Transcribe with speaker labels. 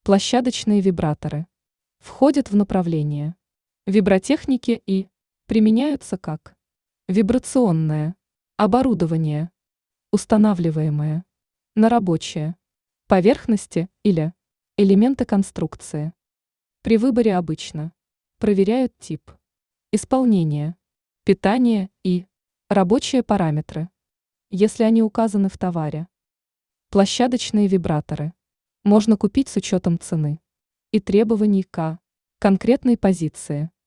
Speaker 1: Площадочные вибраторы входят в направление вибротехники и применяются как вибрационное оборудование, устанавливаемое на рабочие поверхности или элементы конструкции. При выборе обычно проверяют тип исполнения, питание и рабочие параметры, если они указаны в товаре. Площадочные вибраторы можно купить с учетом цены и требований к конкретной позиции.